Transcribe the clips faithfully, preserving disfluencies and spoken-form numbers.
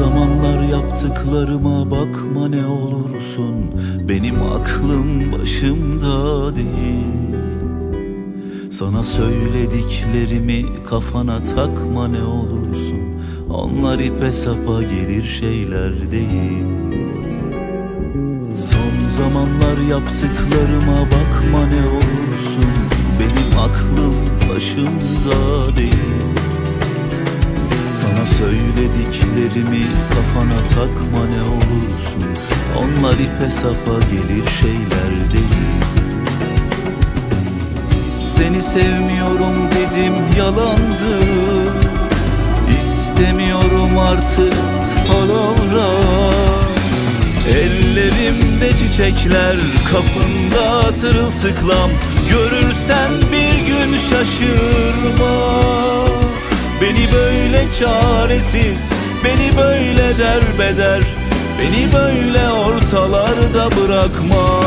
zamanlar yaptıklarıma bakma ne olursun. Benim aklım başımda değil. Sana söylediklerimi kafana takma ne olursun. Onlar ipe sapa gelir şeyler değil. Son zamanlar yaptıklarıma bakma ne olursun. Benim aklım başımda değil. Sana söylediklerimi kafana takma ne olursun. Onlar ipe sapa gelir şeyler değil. Seni sevmiyorum dedim yalandı. İstemiyorum artık palavra. Ellerimde çiçekler, kapında sırılsıklam. Görürsen bir gün şaşırma. Beni böyle çaresiz, beni böyle derbeder, beni böyle ortalarda bırakma.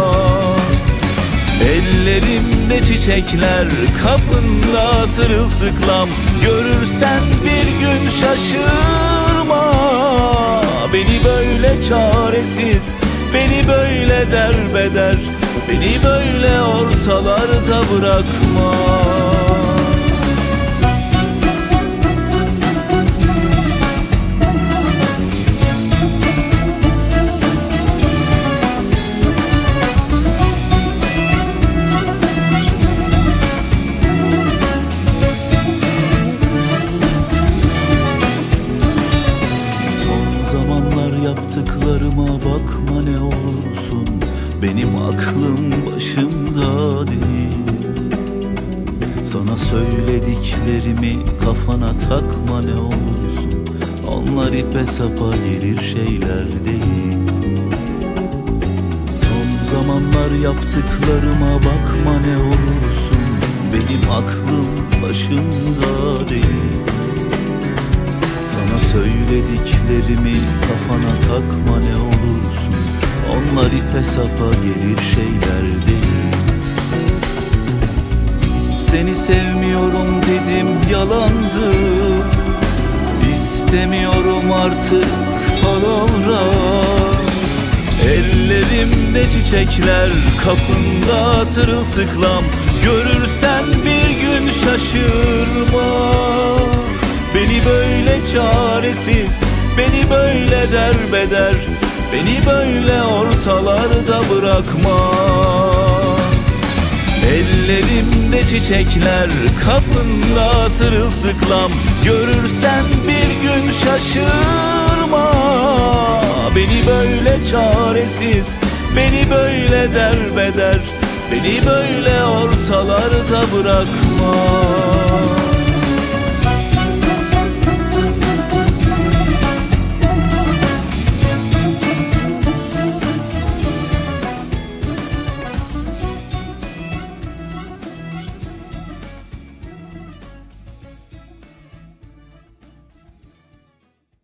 Ellerimde çiçekler, kapında sırılsıklam. Görürsen bir gün şaşırma. Beni böyle çaresiz, beni böyle derbeder, beni böyle ortalarda bırakma. Yaptıklarıma bakma ne olursun. Benim aklım başımda değil. Sana söylediklerimi kafana takma ne olursun. Onlar ipe sapa gelir şeyler değil. Son zamanlar yaptıklarıma bakma ne olursun. Benim aklım başımda değil. Sana söylediklerimi kafana takma ne olursun. Onlar ipe sapa gelir şeyler değil. Seni sevmiyorum dedim yalandı. İstemiyorum artık palavra. Ellerimde çiçekler, kapında sırılsıklam. Görürsen bir gün şaşırma. Beni böyle çaresiz, beni böyle derbeder, beni böyle ortalarda bırakma. Ellerimde çiçekler, kapında sırılsıklam. Görürsen bir gün şaşırma. Beni böyle çaresiz, beni böyle derbeder, beni böyle ortalarda bırakma.